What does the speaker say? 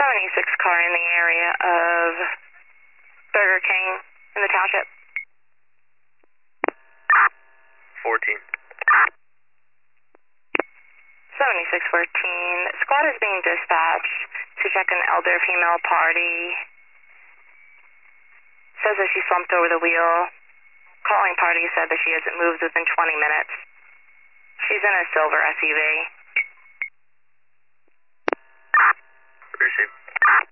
76 car in the area of Burger King in the township. 14. 7614. Squad is being dispatched to check an elder female party. Says that she slumped over the wheel. Calling party said that she hasn't moved within 20 minutes. She's in a silver SUV. Receive.